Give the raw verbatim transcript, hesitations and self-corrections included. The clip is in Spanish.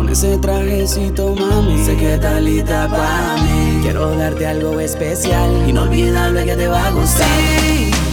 con ese trajecito, mami. Sé que estás lista pa' mí. Quiero darte algo especial, inolvidable que te va a gustar. Sí.